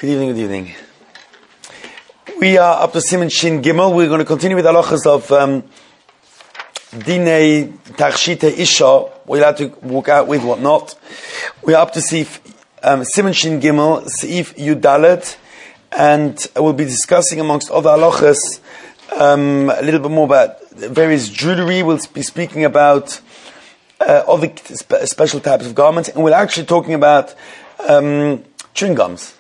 Good evening, good evening. We are up to Siman Shin Gimel. We're going to continue with the halachas of Dinei Tachshite Isha, what you're allowed to walk out with, what not. We are up to Siman Shin Gimel, Seif Yudalet, and we'll be discussing amongst other halachas a little bit more about various jewelry. We'll be speaking about other special types of garments, and we're actually talking about chewing gums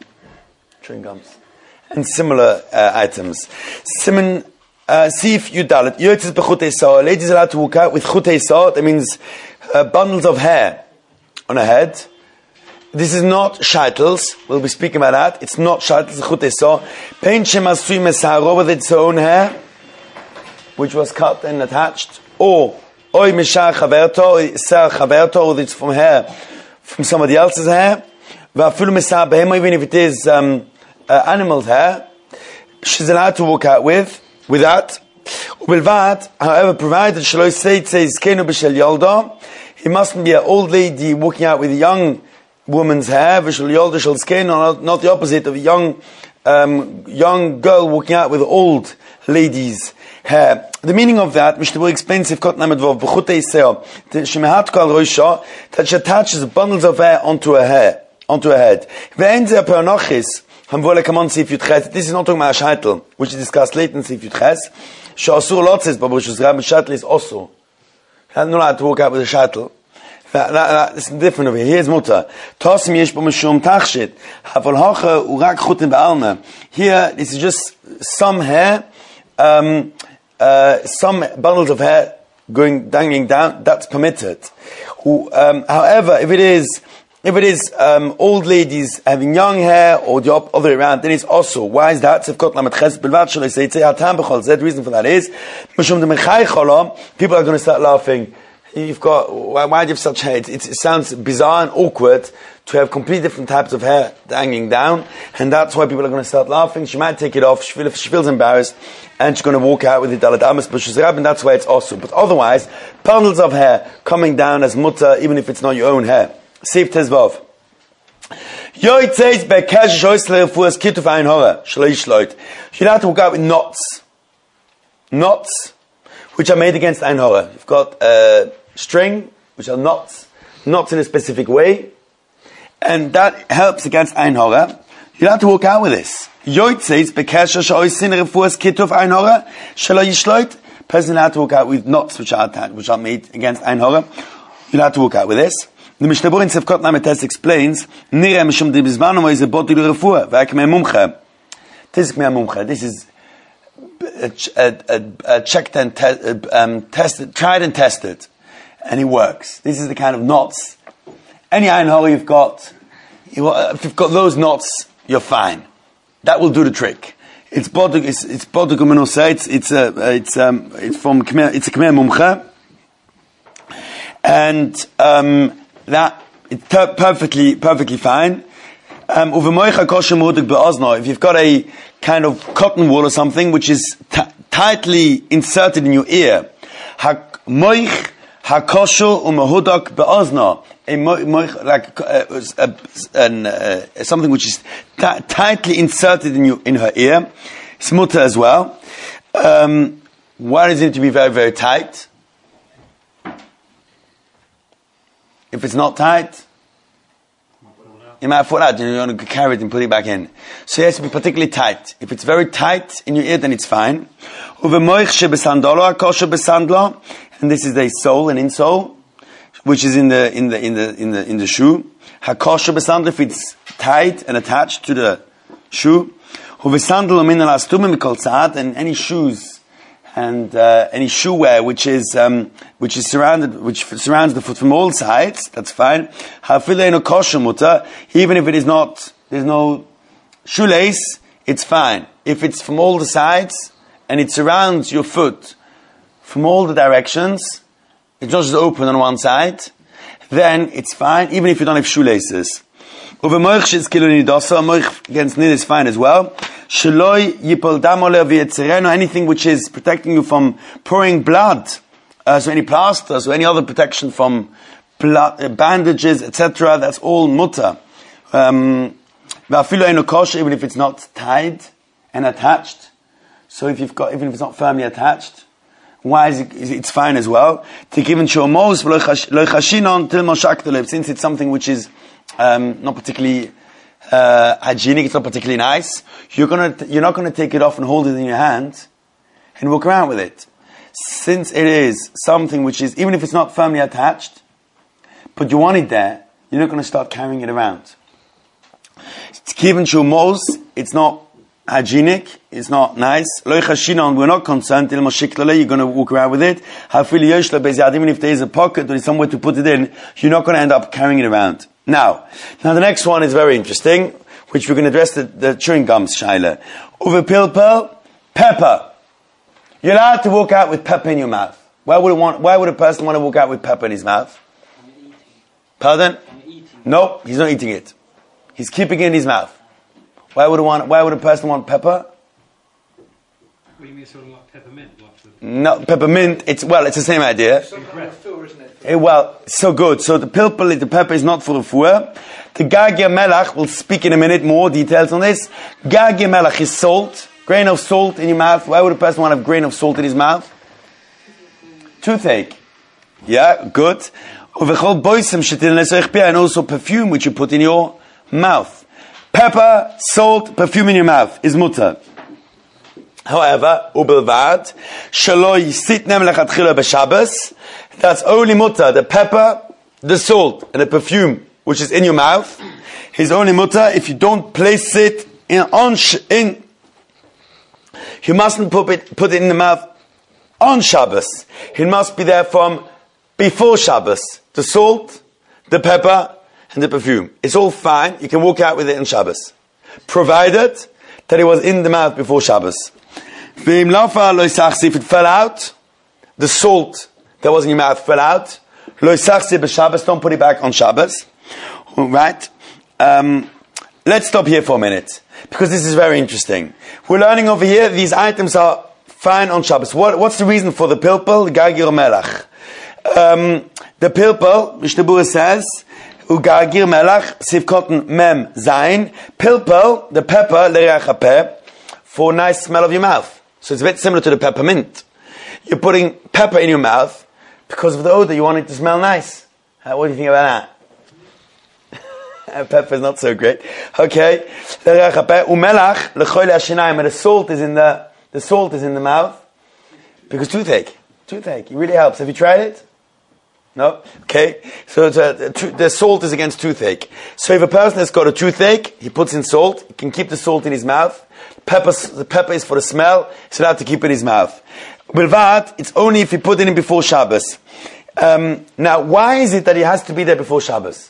and similar items. Siman Seif Yudalet. Yotzes b'chutei sa'or. Ladies are allowed to walk out with chutei sa'or. That means bundles of hair on her head. This is not shaitels. We'll be speaking about that. It's not shaitels. Chutei sa'or. Pein shemasui mesaro, with its own hair, which was cut and attached, or oy mishar chaverto, sar chaverto, or it's from hair from somebody else's hair. Va'afilu mesar behema, even if it is animal's hair, she's allowed to walk out with that. Ubilvat, however, provided shelo seitze zkenu b'shel yolda, it mustn't be an old lady walking out with a young woman's hair, v'shel yolda shel zkenu, not the opposite of a young girl walking out with old lady's hair. The meaning of that, Mishnah explains if kot named vov b'chutei seo, that she attaches bundles of hair onto her head. This is not talking about a shaitel, which is discussed later in Seif Yudches. She'asur lotzes, but which is rabbi shaitel is also. You're not allowed to walk out with a shaitel. This is different over here. Here's mutter. Tosim yesh bo mishum tachshit. Havel hoche urak chutin be'alma. Here, this is just some hair, some bundles of hair dangling down. That's permitted. However, if it is old ladies having young hair, or the other way around, then it's also. Why is that? The reason for that is people are going to start laughing. Why do you have such hair? It sounds bizarre and awkward to have completely different types of hair hanging down, and that's why people are going to start laughing. She might take it off, she feels embarrassed, and she's going to walk out with the dalat amas, and that's why it's also. But otherwise, bundles of hair coming down as mutter, even if it's not your own hair. Seif Tezvav. Yoitzeis bekesh shoisle fuas kituf ein hora shloish loit. You're allowed to walk out with knots, which are made against ein hora. You've got a string, which are knots in a specific way, and that helps against ein hora. You're allowed to walk out with this. Yoitzeis bekesh shoisle fuas kituf ein hora shloish loit. Person allowed to walk out with knots which are made against ein hora. You're allowed to walk out with this. The Mishnah in Sefkot Lamed Tes explains, Nireh mishum de bizmanu is a boti l'refuah, v'akmei mumcha. This is checked and tested, tried and tested, and it works. This is the kind of knots. Any ein hora you've got, if you've got those knots, you're fine. That will do the trick. It's boduk u'menusa. It's a k'mei mumcha, and that it's perfectly fine. If you've got a kind of cotton wool or something which is tightly inserted in your ear, something which is tightly inserted in her ear, it's mutter as well. Why does it need to be very, very tight? If it's not tight, you might fall out. You want to carry it and put it back in. So it has to be particularly tight. If it's very tight in your ear, then it's fine. And this is the sole, an insole, which is in the shoe. If it's tight and attached to the shoe. And any shoes and any shoe wear which surrounds the foot from all sides, that's fine. Even if it is not, there's no shoelace, it's fine. If it's from all the sides and it surrounds your foot from all the directions, it's not just open on one side, then it's fine, even if you don't have shoelaces. Against nid is fine as well. Anything which is protecting you from pouring blood, so any plasters or any other protection from blood, bandages, etc., that's all mutter. Even if it's not tied and attached. So even if it's not firmly attached, why is it's fine as well. Since it's something which is not particularly hygienic, it's not particularly nice, you're not gonna take it off and hold it in your hand and walk around with it. Since it is something which is, even if it's not firmly attached, but you want it there, you're not going to start carrying it around. It's not hygienic, it's not nice. We're not concerned, you're going to walk around with it. Even if there is a pocket or somewhere to put it in, you're not going to end up carrying it around. Now the next one is very interesting, which we're going to address the chewing gums, Shaila. Uwe pilpel, pepper. You're allowed to walk out with pepper in your mouth. Why would a person want to walk out with pepper in his mouth? Pardon? No, he's not eating it. He's keeping it in his mouth. Why would a person want pepper? What do you mean, sort of like peppermint? No, peppermint, it's the same idea. Some kind of fur, isn't it? So good. So the pepper is not for the fuhr. The Gagir Melach, we'll speak in a minute more details on this. Gagir Melach is salt. Grain of salt in your mouth. Why would a person want to have grain of salt in his mouth? Toothache. Yeah, good. And also perfume which you put in your mouth. Pepper, salt, perfume in your mouth is mutter. However, ubelvad, shaloi sitnem lechatchila b'Shabbos. That's only mutter. The pepper, the salt, and the perfume which is in your mouth is only mutter if you don't place it in. You mustn't put it in the mouth on Shabbos. It must be there from before Shabbos. The salt, the pepper, and the perfume. It's all fine. You can walk out with it on Shabbos, provided that it was in the mouth before Shabbos. If it fell out, the salt that was in your mouth fell out, don't put it back on Shabbos. All right. Let's stop here for a minute, because this is very interesting. We're learning over here, these items are fine on Shabbos. What's the reason for the pilpel, the Gagir Melach? The pilpel, Mishnah Berurah says, Ugagir Melach, Sivkotten Mem Zayin, pilpel, the pepper, Lereach HaPeh, for nice smell of your mouth. So it's a bit similar to the peppermint. You're putting pepper in your mouth because of the odor, you want it to smell nice. What do you think about that? Pepper is not so great. Okay. Umelach lechoyle hashinaim, and the salt is in the mouth because toothache. It really helps. Have you tried it? No. Okay. So the salt is against toothache. So if a person has got a toothache, he puts in salt. He can keep the salt in his mouth. The pepper is for the smell. He's allowed to keep it in his mouth. Bilvat, it's only if he put it in before Shabbos. Now, why is it that he has to be there before Shabbos?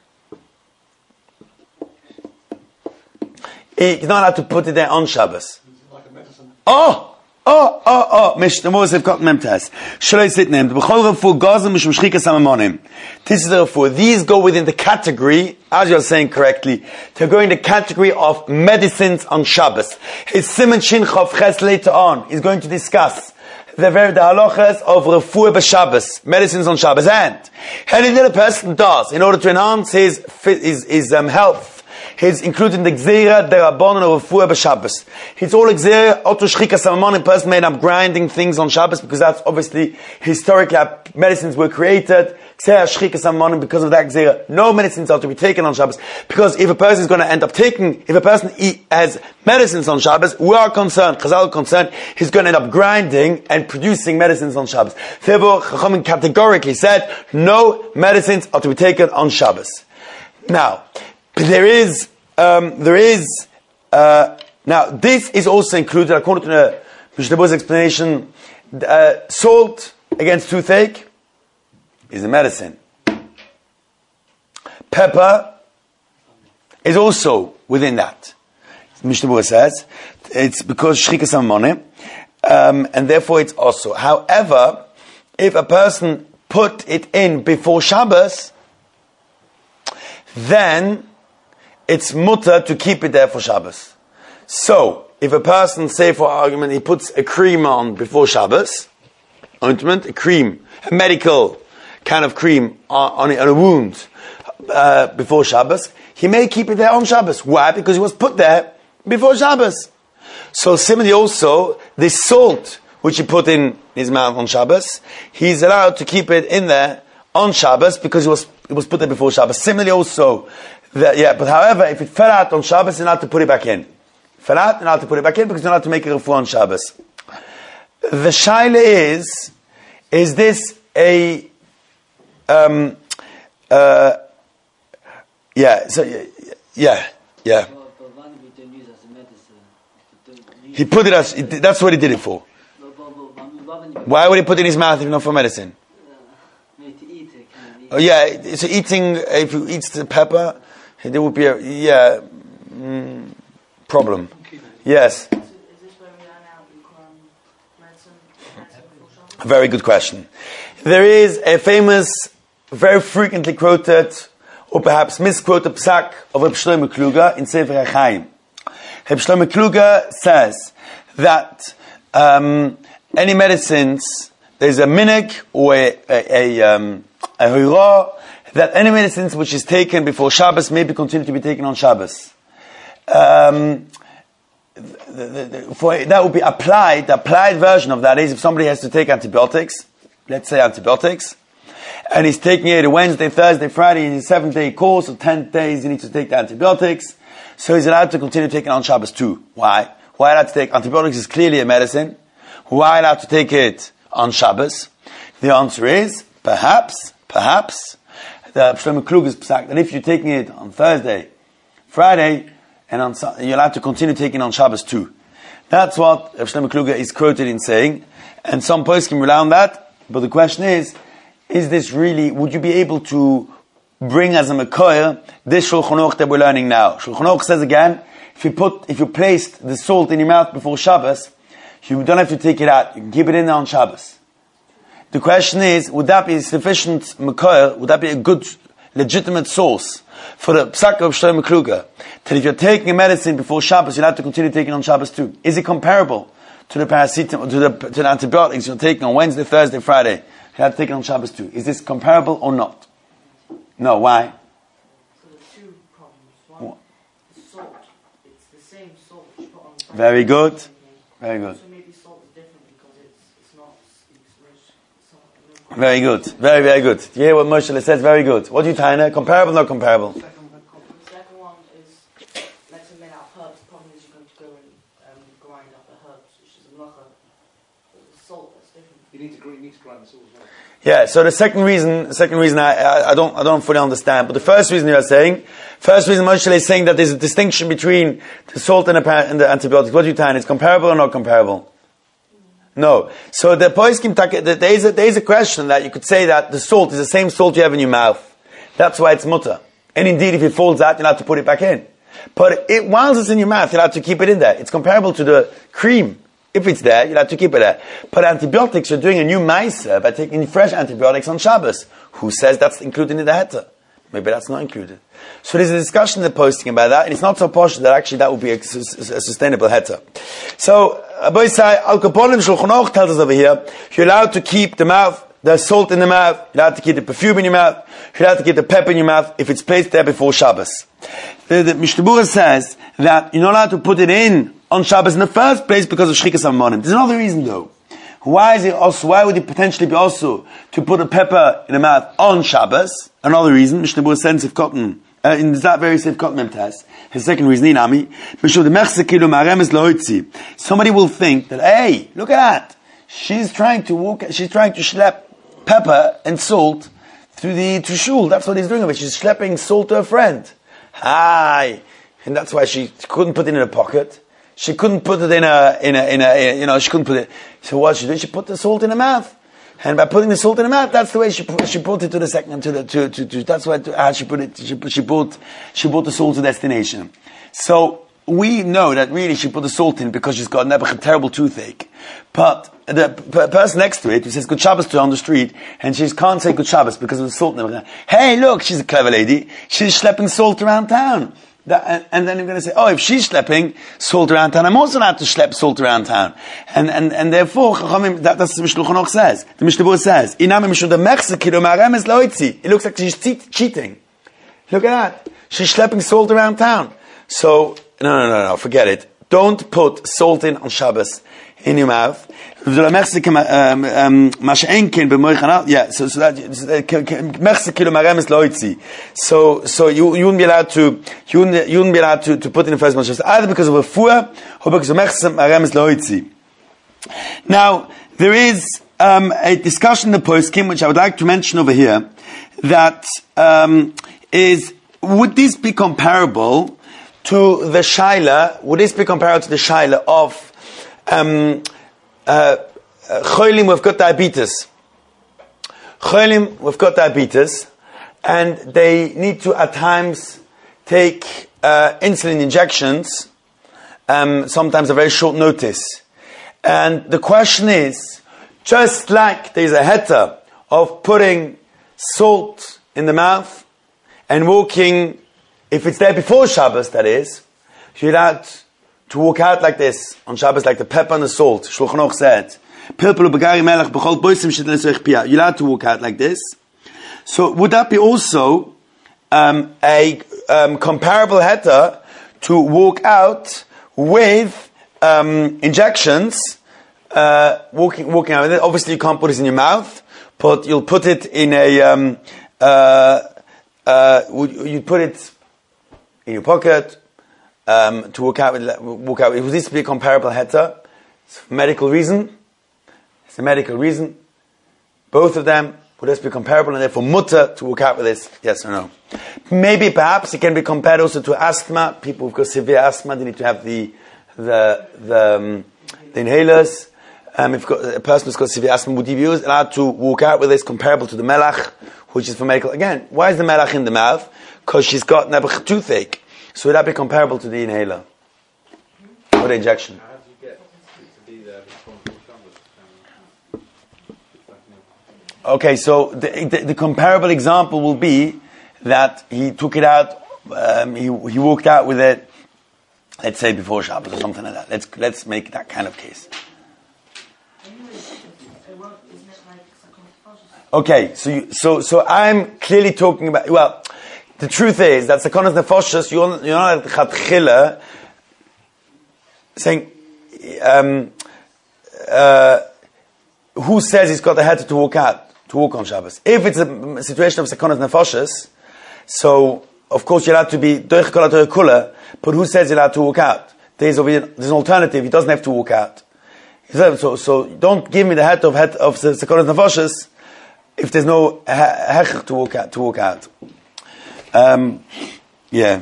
He's not allowed to put it there on Shabbos. Like a medicine. Mishnah Berurah have got memtas. Shaloi sitnem. B'chol refuah gazim mishum shchikas hamamonim. This is the refuah. These go within the category, as you're saying correctly, to go in the category of medicines on Shabbos. His Siman Shin Chav Ches later on is going to discuss the halachas of refuah b'Shabbos, medicines on Shabbos, and anything that a person does in order to enhance his health. He's including the Gzeira Derabanan of Refuah b'Shabbos. It's all Gzeira Oto Shchikas Hamamonim. Person made up grinding things on Shabbos because that's obviously historically how medicines were created. Gzeira Shchikas Hamamonim, because of that Gzeira. No medicines are to be taken on Shabbos, because if a person is going to end up if a person has medicines on Shabbos, we are concerned, Chazal are concerned, he's going to end up grinding and producing medicines on Shabbos. Therefore, Chachamim categorically said, no medicines are to be taken on Shabbos. Now, there is, now this is also included, according to the Mishnah Berurah's explanation, salt against toothache is a medicine. Pepper is also within that. Mishnah Berurah says, it's because shchikas hamamonim, and therefore it's also. However, if a person put it in before Shabbos, then it's mutter to keep it there for Shabbos. So, if a person, say for argument, he puts a cream on before Shabbos, ointment, a cream, a medical kind of cream on a wound, before Shabbos, he may keep it there on Shabbos. Why? Because it was put there before Shabbos. So similarly also, the salt which he put in his mouth on Shabbos, he's allowed to keep it in there on Shabbos because it was put there before Shabbos. Similarly also, but however, if it fell out on Shabbos, you're not to put it back in. Fell out, you're not to put it back in because you're not to make a refuah on Shabbos. The shaila is this a, He put it as, that's what he did it for. Why would he put it in his mouth if not for medicine? Oh yeah, so eating, if you eat the pepper, there would be a, problem. Yes. A very good question. There is a famous, very frequently quoted, or perhaps misquoted psak of Reb Shlomo Kluger in Sefer HaChaim. Reb Shlomo Kluger says that any medicines, there's a minig or a hoirah, that any medicines which is taken before Shabbos may be continued to be taken on Shabbos. That would be applied. The applied version of that is if somebody has to take antibiotics, let's say antibiotics, and he's taking it Wednesday, Thursday, Friday, in his 7-day course, or 10 days he needs to take the antibiotics, so he's allowed to continue taking it on Shabbos too. Why? Why allowed to take antibiotics is clearly a medicine. Why allowed to take it on Shabbos? The answer is, perhaps, the Shlomo Kluger's psak, that if you're taking it on Thursday, Friday, and you're allowed to continue taking it on Shabbos too. That's what Shlomo Kluger is quoted in saying, and some poskim rely on that, but the question is this really, would you be able to bring as a mekoyer this Shulchan Aruch that we're learning now? Shulchan Aruch says again, if you placed the salt in your mouth before Shabbos, you don't have to take it out, you can keep it in there on Shabbos. The question is, would that be sufficient mekoyer, would that be a good, legitimate source for the psak of Shlomo Kluger, that if you're taking a medicine before Shabbos, you'll have to continue taking it on Shabbos too? Is it comparable to the paracetamol, to the antibiotics you're taking on Wednesday, Thursday, Friday? You have to take it on Shabbos too. Is this comparable or not? No, why? So there's two problems. One, the salt. It's the same salt you put on. Very good. Very good. So maybe salt is different because it's not. Very good. Very, very good. You hear what Moshe says? Very good. What do you Taina? Comparable or not comparable? The second one is, let's say made out of herbs. The problem is you're going to go and grind up the herbs, which is a malacha. The salt is different. You need to grind the salt as well. Yeah, so the second reason I don't fully understand, but the first reason Moshe is saying that there's a distinction between the salt and the antibiotics. What do you Taina? It's comparable or not comparable? No. So the poskim, there is a question that you could say that the salt is the same salt you have in your mouth. That's why it's mutter. And indeed, if it falls out, you'll have to put it back in. But while it's in your mouth, you'll have to keep it in there. It's comparable to the cream. If it's there, you'll have to keep it there. But antibiotics, you're doing a new ma'aser by taking fresh antibiotics on Shabbos. Who says that's included in the heter? Maybe that's not included. So there's a discussion in the posting about that, and it's not so posh that actually that would be a sustainable heter. So, Abai Sai, Al Kaponim Shulchan Aruch tells us over here, you're allowed to keep the salt in the mouth, you're allowed to keep the perfume in your mouth, you're allowed to keep the pepper in your mouth, if it's placed there before Shabbos. The Mishnah Berurah says that you're not allowed to put it in on Shabbos in the first place because of Shchikas HaMamonim. There's another reason though. Why would it potentially be also to put a pepper in the mouth on Shabbos? Another reason, Mishnah Berurah says in Cotton, in that very safe Cotton Memtes. His second reason, Inami, somebody will think that, hey, look at that. She's trying to schlep pepper and salt to shul. That's what he's doing of it. She's schlepping salt to a friend. Hi. And that's why she couldn't put it in a pocket. She couldn't put it she couldn't put it. So what she did, she put the salt in her mouth. And by putting the salt in her mouth, that's the way she brought it to the second, that's why she put it, she brought the salt to destination. So, we know that really she put the salt in because she's got a terrible toothache. But the person next to it who says Good Shabbos to her on the street, and she can't say Good Shabbos because of the salt in her. Hey, look, she's a clever lady. She's schlepping salt around town. And then you're going to say, oh, if she's schlepping salt around town, I'm also allowed to schlep salt around town. And therefore, that's what Shulchan Aruch says. The Mishnah Berurah says, it looks like she's cheating. Look at that. She's schlepping salt around town. So, no, forget it. Don't put salt in on Shabbos in your mouth. Yeah, so that so you wouldn't be allowed to put in the first Shabbos either because of a fuah or because of maremes loitzi. Now there is a discussion in the poskim which I would like to mention over here that is, would this be comparable to the shaila? Would this be comparable to the shaila of cholim who've got diabetes? Cholim who've got diabetes, and they need to at times take insulin injections, sometimes a very short notice. And the question is, just like there's a heta of putting salt in the mouth and walking, if it's there before Shabbos, that is, you're allowed to walk out like this on Shabbos, like the pepper and the salt. Shulchan Aruch said, you're allowed to walk out like this. So would that be also a comparable heta to walk out with injections? Walking out with it. Obviously, you can't put it in your mouth, but you'll put it in a. You put it in your pocket to walk out with. Would this be a comparable heta? It's a medical reason. It's a medical reason. Both of them would this be comparable, and therefore mutter to walk out with this? Yes or no? Maybe, perhaps it can be compared also to asthma. People who've got severe asthma, they need to have the inhalers. If you've got a person who's got severe asthma, would you be allowed to walk out with this comparable to the melach, which is for medical? Again, why is the melach in the mouth? Because she's got nebuch toothache. So would that be comparable to the inhaler or the injection? How do you get to be there before Shabbos? Okay, so the comparable example will be that he took it out, he walked out with it, let's say before Shabbos or something like that. Let's make that kind of case. Okay, so I'm clearly talking about, well, the truth is that Sakonas Nefoshes, you're not at Chatchila saying, who says he's got the head to walk on Shabbos? If it's a situation of Sakonas Nefoshes, so of course you're allowed to be Doich Kol HaTorah Kula, but who says you're allowed to walk out? There's an alternative, he doesn't have to walk out. So don't give me the head of Sakonas Nefoshes if there's no hechach to walk out. Yeah.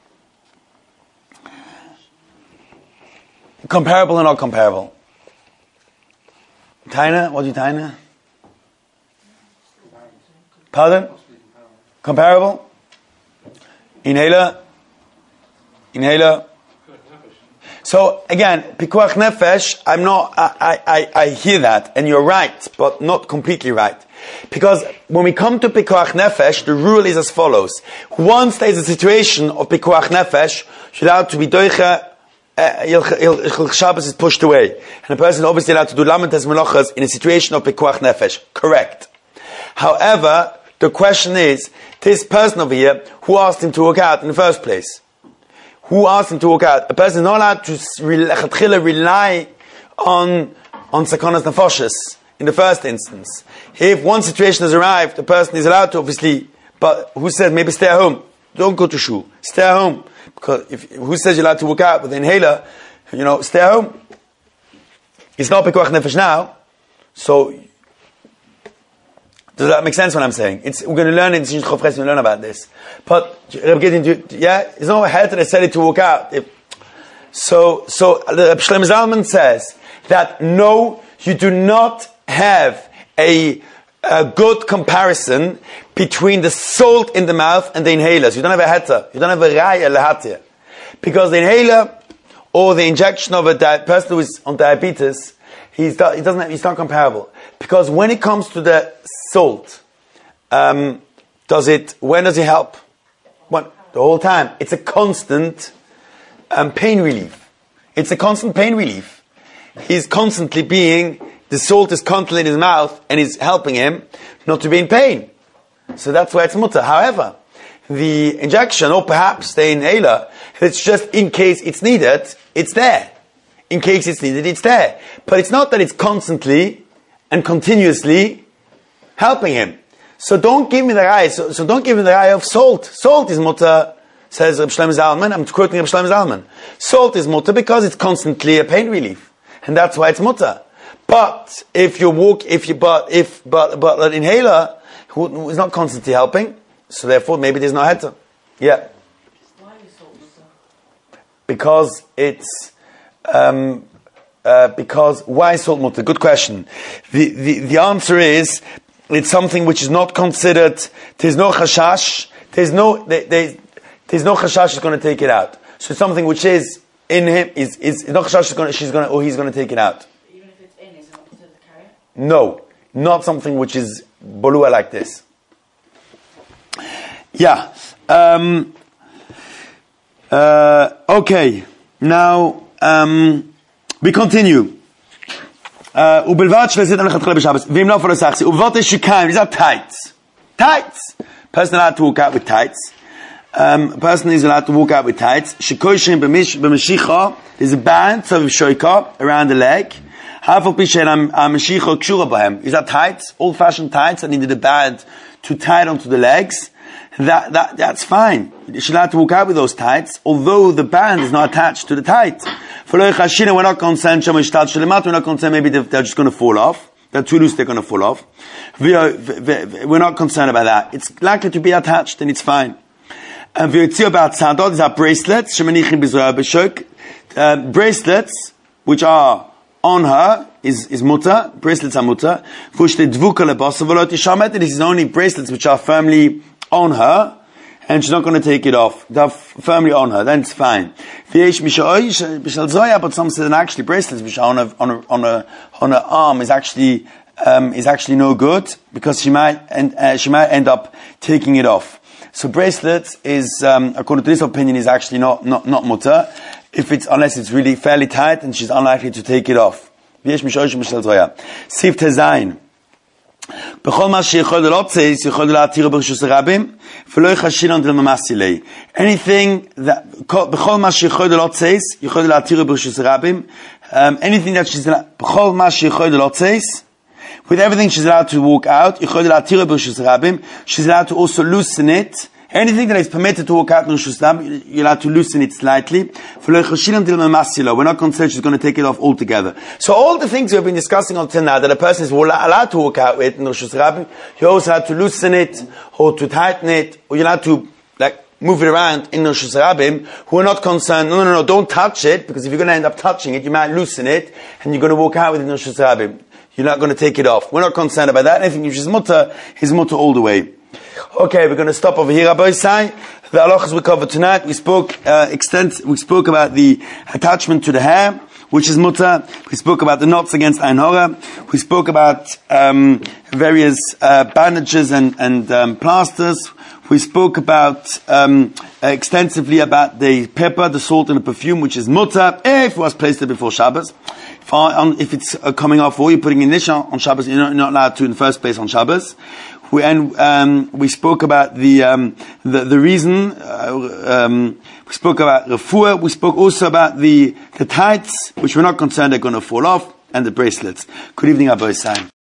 Comparable or not comparable? Taina? What do you Taina? Pardon? Comparable? Inhaler? So again, pikuach nefesh, I hear that, and you're right, but not completely right. Because when we come to pikuach nefesh, the rule is as follows. Once there's a situation of pikuach nefesh, you're allowed to be doicha, Shabbos is pushed away. And a person is obviously allowed to do lamentes melachas in a situation of pikuach nefesh. Correct. However, the question is, this person over here, who asked him to walk out in the first place? Who asked him to walk out? A person is not allowed to rely on sakonas nefoshes in the first instance. If one situation has arrived, the person is allowed to obviously, but who said maybe stay at home? Don't go to shul. Stay at home. Because who says you're allowed to walk out with the inhaler? Stay at home. It's not pikuach nefesh now. So, does that make sense what I'm saying? We're going to learn in Shin Chof Ches, we'll learn about this. But, there's no head that said it to walk out. So the Shlomo Zalman says that no, you do not have a good comparison between the salt in the mouth and the inhalers. You don't have a heta. You don't have a raya lehatir. Because the inhaler or the injection of a person who is on diabetes, it's not comparable. Because when it comes to the salt, when does it help? The whole time. It's a constant pain relief. It's a constant pain relief. He's constantly the salt is constantly in his mouth and is helping him not to be in pain. So that's why it's mutter. However, the injection, or perhaps the inhaler. It's just in case it's needed, it's there. In case it's needed, it's there. But it's not that it's constantly and continuously helping him. So don't give me the eye. So don't give me the eye of salt. Salt is mutter, says Reb Shlomo Zalman. I'm quoting Reb Shlomo Zalman. Salt is mutter because it's constantly a pain relief, and that's why it's mutter. But if an inhaler who is not constantly helping, so therefore maybe there's no heter. Yeah. Why is salt mutter? Because it's because why salt mutter? Good question. The answer is it's something which is not considered. There's no chashash. There's no chashash is going to take it out. So something which is in him is no chashash he's going to take it out. Even if it's in, is it not considered the carrier? No, not something which is bolua like this. Yeah. Okay. Now we continue. Ubelvat shlesit an lechatchila b'Shabbos. V'im lo for osachsi. Ubelvat is shikayim. These are tights. Tights. Person allowed to walk out with tights. Person is allowed to walk out with tights. Shikoyshim b'meshicha. There's a band of shoika around the leg. Half of pishen meshicha kshura b'hem. These are tights, old-fashioned tights that needed a band to tie it onto the legs. That's fine. She's allowed to walk out with those tights, although the band is not attached to the tight. We're not concerned, we're not concerned maybe they're just going to fall off. They're too loose, they're going to fall off. We're not concerned about that. It's likely to be attached, and it's fine. And these are bracelets, bracelets, which are on her, is mutter. Bracelets are mutter. This is only bracelets which are firmly on her, and she's not going to take it off. They're firmly on her, then it's fine. But some say that actually bracelets which are on her arm is actually no good, because she might end up taking it off. So bracelets is, according to this opinion, is actually not mutter, unless it's really fairly tight and she's unlikely to take it off. Sif Tezayin. Anything that she's with everything she's allowed to walk out, she's allowed to also loosen it. Anything that is permitted to walk out, you're allowed to loosen it slightly. We're not concerned she's going to take it off altogether. So all the things we've been discussing until now, that a person is allowed to walk out with, you're also allowed to loosen it, or to tighten it, or you're allowed to move it around in Rosh Hashanah, who are not concerned, no, don't touch it, because if you're going to end up touching it, you might loosen it, and you're going to walk out with it in Rosh Hashanah. You're not going to take it off. We're not concerned about that. Anything which is mutter all the way. Okay, we're going to stop over here, Rabbi Sai. The halachas we covered tonight. We spoke about the attachment to the hair, which is mutter. We spoke about the knots against Ein Hora. We spoke about various bandages and plasters. We spoke about extensively about the pepper, the salt, and the perfume, which is mutter if it was placed there before Shabbos. If it's coming off, or you're putting in this on Shabbos, you're not allowed to in the first place on Shabbos. We spoke about the reason. We spoke about refuah. We spoke also about the tights, which we're not concerned they're going to fall off, and the bracelets. Good evening, Abba Isai.